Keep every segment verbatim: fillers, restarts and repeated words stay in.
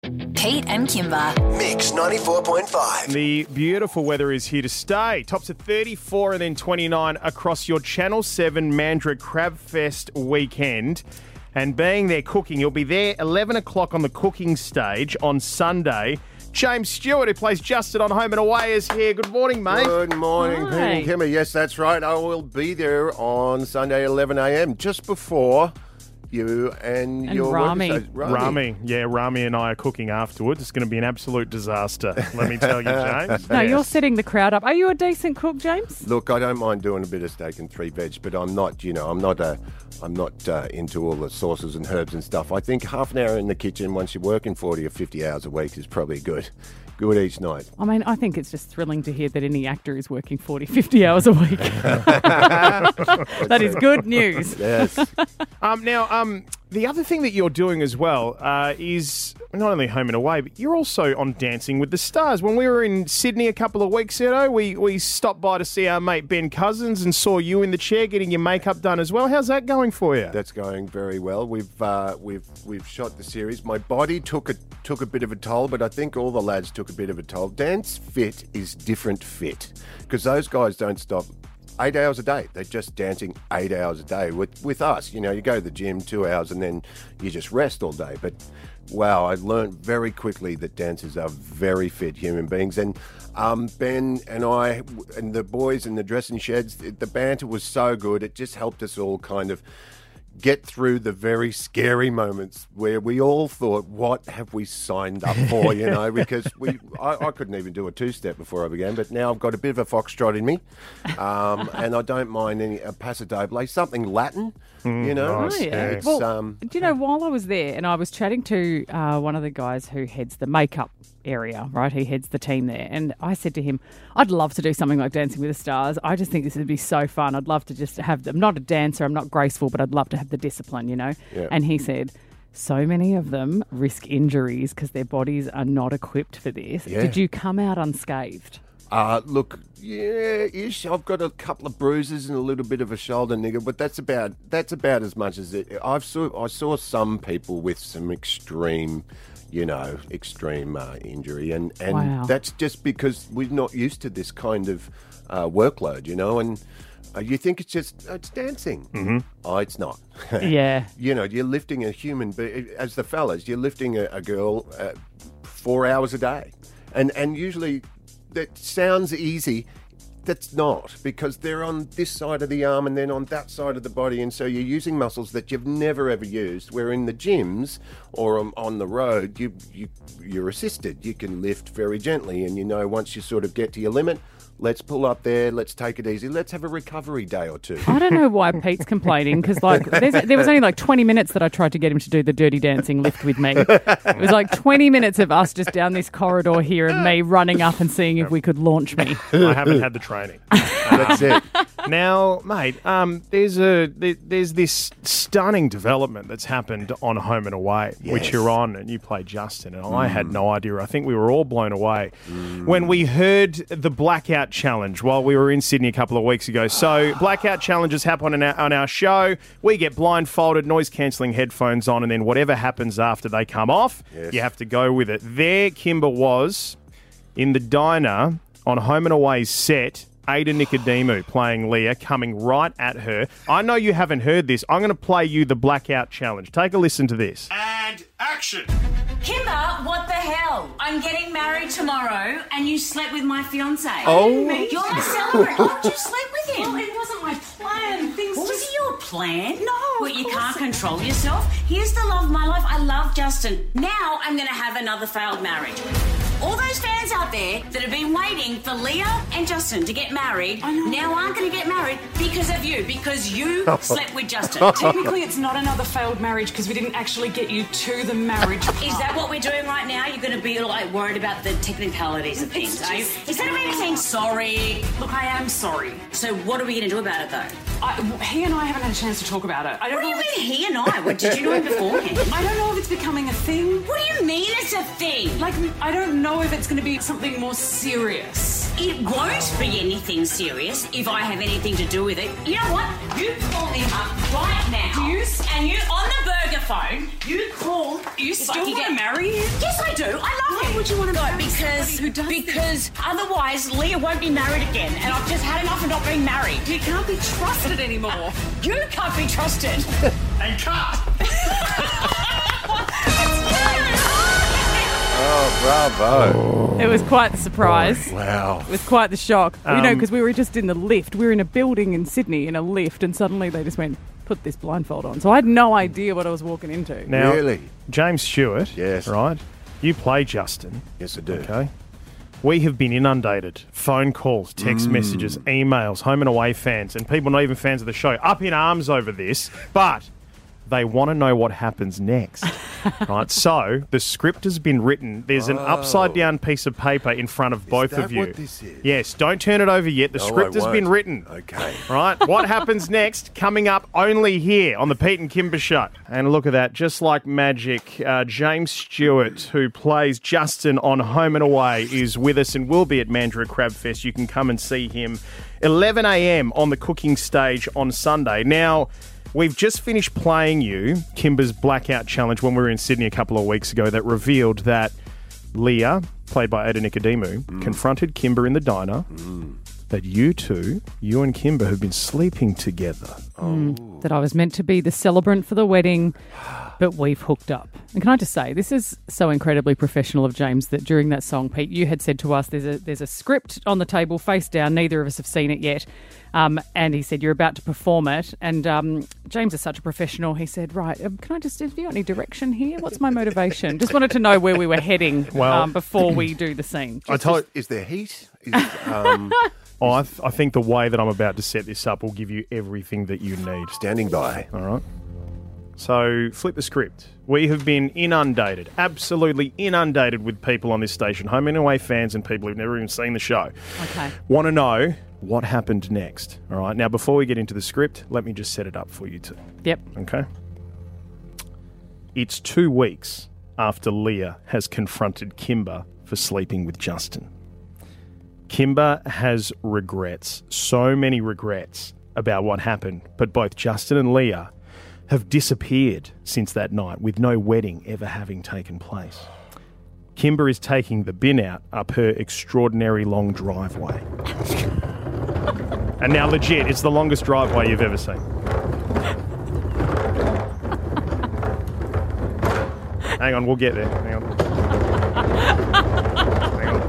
Pete and Kimber. Mix ninety-four point five. The beautiful weather is here to stay. Tops at thirty-four and then twenty-nine across your Channel seven Mandurah Crab Fest weekend. And being there cooking, you'll be there eleven o'clock on the cooking stage on Sunday. James Stewart, who plays Justin on Home and Away, is here. Good morning, mate. Good morning, Hi. Pete and Kimber. Yes, that's right. I will be there on Sunday, eleven a.m, just before you and, And your Rami. workers- Rami. Yeah, Rami and I are cooking afterwards. It's going to be an absolute disaster, let me tell you, James. No, you're setting the crowd up. Are you a decent cook, James? Look, I don't mind doing a bit of steak and three veg, but I'm not, you know, I'm not a, I'm not uh, into all the sauces and herbs and stuff. I think half an hour in the kitchen once you're working forty or fifty hours a week is probably good. Good each night. I mean, I think it's just thrilling to hear that any actor is working forty, fifty hours a week. That is good news. Yes. Um, now, um, the other thing that you're doing as well uh, is not only Home and Away, but you're also on Dancing with the Stars. When we were in Sydney a couple of weeks ago, we, we stopped by to see our mate Ben Cousins and saw you in the chair getting your makeup done as well. How's that going for you? That's going very well. We've uh, we've we've shot the series. My body took a took a bit of a toll, but I think all the lads took a bit of a toll. Dance fit is different fit because those guys don't stop eight hours a day. They're just dancing eight hours a day. With with us, you know, you go to the gym two hours and then you just rest all day. But wow, I learned very quickly that dancers are very fit human beings. And um, Ben and I and the boys in the dressing sheds, the banter was so good. It just helped us all kind of get through the very scary moments where we all thought, what have we signed up for, you know, because we I, I couldn't even do a two-step before I began, but now I've got a bit of a foxtrot in me, um, and I don't mind any a paso doble, something Latin, you know. nice. Oh, yeah. It's, Well, um, do you know, while I was there and I was chatting to uh, one of the guys who heads the makeup area, right? He heads the team there. And I said to him, I'd love to do something like Dancing with the Stars. I just think this would be so fun. I'd love to just have them. I'm not a dancer, I'm not graceful, but I'd love to have the discipline, you know? Yeah. And he said, so many of them risk injuries because their bodies are not equipped for this. Yeah. Did you come out unscathed? Uh, look, yeah, ish. I've got a couple of bruises and a little bit of a shoulder nigger, but that's about that's about as much as it. I've saw I saw some people with some extreme, you know, extreme uh, injury, and and Wow. that's just because we're not used to this kind of uh, workload, you know, and. Uh, you think it's just, it's dancing. Mm-hmm. Oh, it's not. Yeah. You know, you're lifting a human, be- as the fellas, you're lifting a, a girl uh, four hours a day. And and usually that sounds easy. That's not, because they're on this side of the arm and then on that side of the body. And so you're using muscles that you've never, ever used. Where in the gyms or on, on the road, you, you, you're assisted. You can lift very gently. And you know, once you sort of get to your limit, let's pull up there, let's take it easy, let's have a recovery day or two. I don't know why Pete's complaining because, like, there's, there was only like twenty minutes that I tried to get him to do the Dirty Dancing lift with me. It was like twenty minutes of us just down this corridor here and me running up and seeing if we could launch me. I haven't had the training. That's it. Now, mate, um, there's a there, there's this stunning development that's happened on Home and Away, which Yes. you're on, and you play Justin, and I had no idea. I think we were all blown away when we heard the Blackout Challenge while we were in Sydney a couple of weeks ago. So, Blackout Challenges happen on our, on our show. We get blindfolded, noise-cancelling headphones on, and then whatever happens after they come off, Yes. you have to go with it. There, Kimber was in the diner on Home and Away's set, Ada Nicodemu playing Leah, coming right at her. I know you haven't heard this. I'm going to play you the Blackout Challenge. Take a listen to this. And action! Kimber, what the hell? I'm getting married tomorrow and you slept with my fiance. Oh. You're my celebrant. Why would you sleep with him? Well, it wasn't my plan. Things Was just... it your plan? No, What, of you course can't not. control yourself? Here's the love of my life. I love Justin. Now I'm going to have another failed marriage. All those fans out there that have been waiting for Leah and Justin to get married I know. now aren't going to get married because of you, because you slept with Justin. Technically, it's not another failed marriage because we didn't actually get you to the marriage. Is that what we're doing right now? You're going to be like worried about the technicalities of things, are you? Instead of maybe saying sorry. Look, I am sorry. So what are we going to do about it, though? I, he and I haven't had a chance to talk about it. I don't What do you know if mean he and I? What, did you know him beforehand? it's, I don't know if it's becoming a thing. What do you mean it's a thing? Like, I don't know if it's going to be something more serious. It won't be anything serious if I have anything to do with it. You know what? You call him up right now. Do you? And you on the burger phone. You call. You still like you want to get- marry him? Yes, I do. I love Why him. would you want to No, marry because somebody who does because otherwise Leah won't be married again, and I've just had enough of not being married. You can't be trusted anymore. You can't be trusted. And cut. Oh, bravo. It was quite the surprise. Wow. It was quite the shock. you know, Um, because we were just in the lift. We were in a building in Sydney in a lift, and suddenly they just went, put this blindfold on. So I had no idea what I was walking into. Now, Really? James Stewart. Yes. Right. You play Justin. Yes, I do. Okay. We have been inundated. Phone calls, text messages, emails, home and away fans, and people not even fans of the show, up in arms over this, but they want to know what happens next. Right? So the script has been written. There's an upside down piece of paper in front of both that of you. what this is? Yes, don't turn it over yet. The No, script I has been won't. written. Okay. Right? What happens next? Coming up only here on the Pete and Kimber Show. And look at that, just like magic, uh, James Stewart, who plays Justin on Home and Away, is with us and will be at Mandurah Crab Fest. You can come and see him eleven a.m. on the cooking stage on Sunday. Now, we've just finished playing you Kimber's Blackout Challenge when we were in Sydney a couple of weeks ago that revealed that Leah, played by Ada Nicodemu, Mm. confronted Kimber in the diner. That you two, you and Kimber, have been sleeping together. That I was meant to be the celebrant for the wedding, but we've hooked up. And can I just say, this is so incredibly professional of James that during that song, Pete, you had said to us, there's a there's a script on the table face down. Neither of us have seen it yet. Um, and he said, you're about to perform it. And um, James is such a professional. He said, right, um, can I just, have you got any direction here? What's my motivation? Just wanted to know where we were heading Well- um, before we do the scene. I told Is there heat? Is, um, Oh, I, th- I think the way that I'm about to set this up will give you everything that you need. standing by. All right. So, flip the script. We have been inundated, absolutely inundated with people on this station, home and away fans and people who've never even seen the show. Okay. Want to know what happened next. All right. Now, before we get into the script, let me just set it up for you two. Yep. Okay. It's two weeks after Leah has confronted Kimber for sleeping with Justin. Kimber has regrets, so many regrets about what happened, but both Justin and Leah have disappeared since that night with no wedding ever having taken place. Kimber is taking the bin out up her extraordinary long driveway. And now legit, it's the longest driveway you've ever seen. Hang on, we'll get there. Hang on. Hang on.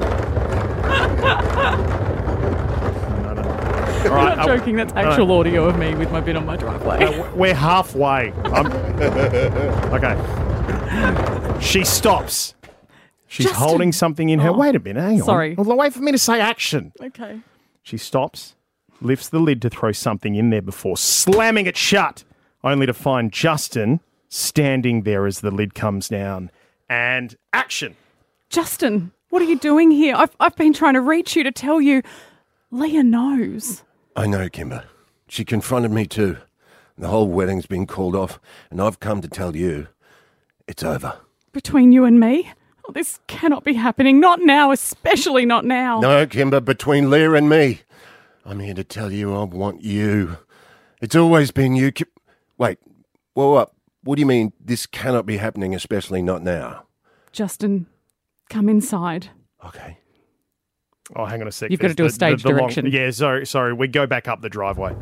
No, no. All right, I'm not uh, joking. That's no, no. actual audio of me with my bin on my driveway. Uh, w- We're halfway. I'm... Okay. She stops. She's Justin. holding something in her. Oh, Wait a minute. Hang on. sorry. Well, wait for me to say action. Okay. She stops, lifts the lid to throw something in there before slamming it shut, only to find Justin standing there as the lid comes down. And action. Justin, what are you doing here? I've, I've been trying to reach you to tell you. Leah knows. I know, Kimber. She confronted me too. The whole wedding's been called off, and I've come to tell you it's over. Between you and me? Oh, this cannot be happening. Not now, especially not now. No, Kimber, between Leah and me. I'm here to tell you I want you. It's always been you. Kim- Wait, whoa up. What do you mean this cannot be happening, especially not now? Justin, come inside. Okay. Oh, hang on a sec. You've got to There's do a stage long- direction. yeah, sorry, sorry. We go back up the driveway.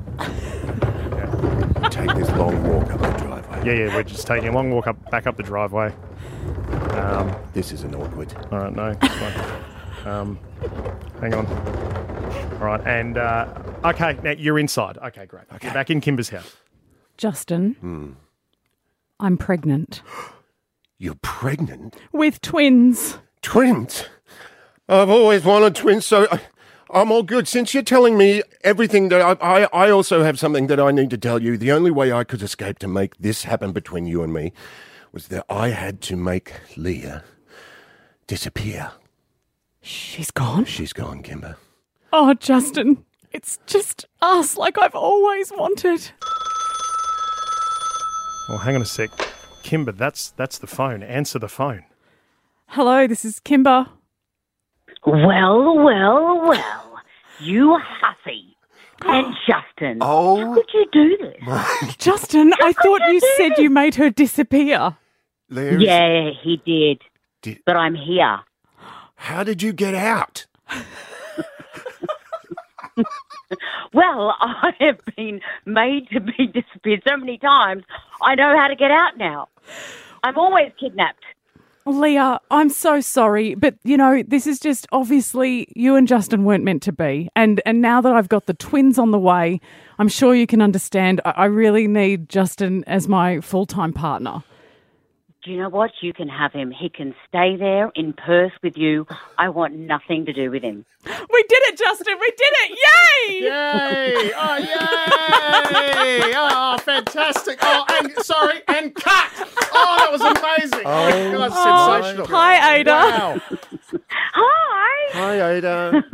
Take this long walk up the driveway. Yeah, yeah, we're just taking a long walk up, back up the driveway. Um, This isn't awkward. all right, no. it's fine. Um, hang on. All right, and uh, okay, now you're inside. Okay, great. Okay. You're back in Kimber's house. Justin, Hmm. I'm pregnant. You're pregnant? With twins. Twins? I've always wanted twins, so I, I'm all good. Since you're telling me everything that I, I, I also have something that I need to tell you. The only way I could escape to make this happen between you and me was that I had to make Leah disappear. She's gone? She's gone, Kimber. Oh, Justin, it's just us like I've always wanted. Well, hang on a sec. Kimber, that's that's the phone. Answer the phone. Hello, this is Kimber. Well, well, well. You hussy. And Justin, Oh. how could you do this? Justin, I thought you you do said this? you made her disappear. Leah, Yeah, he did. Did- But I'm here. how did you get out? Well, I have been made to be disappeared so many times, I know how to get out now. I'm always kidnapped. Leah, I'm so sorry, but you know, this is just obviously you and Justin weren't meant to be. And and now that I've got the twins on the way, I'm sure you can understand. I, I really need Justin as my full-time partner. Do you know what? You can have him. He can stay there in Perth with you. I want nothing to do with him. We did it, Justin. We did it. Yay! Yay! Oh, yay! Oh, fantastic. Oh, and sorry, and cut. Oh, that was amazing. Oh, that's sensational. Hi, Ada. Wow. Hi! Hi, Ada.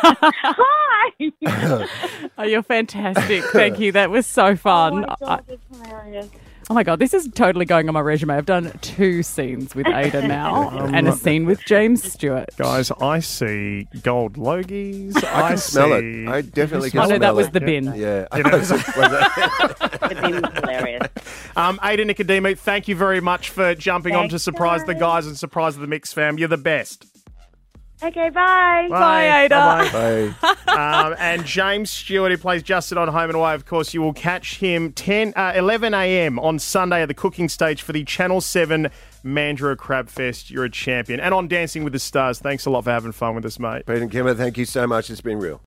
Hi! Oh, you're fantastic. Thank you. That was so fun. Oh, my I- God, it's hilarious. Oh my God, this is totally going on my resume. I've done two scenes with Ada now and a scene with James Stewart. Guys, I see gold logies. I can smell see... it. I definitely can I know smell that was it. the bin. Yeah. It's been hilarious. Um, Ada Nicodemi, thank you very much for jumping on Thanks, to surprise the guys. guys and surprise the Mix fam. You're the best. Okay, bye. Bye, Ada. Bye-bye. Hey. Um, and James Stewart, who plays Justin on Home and Away, of course, you will catch him ten, uh, eleven a.m. on Sunday at the cooking stage for the Channel seven Mandurah Crab Fest. You're a champion. And on Dancing with the Stars. Thanks a lot for having fun with us, mate. Pete and Kimmer, thank you so much. It's been real.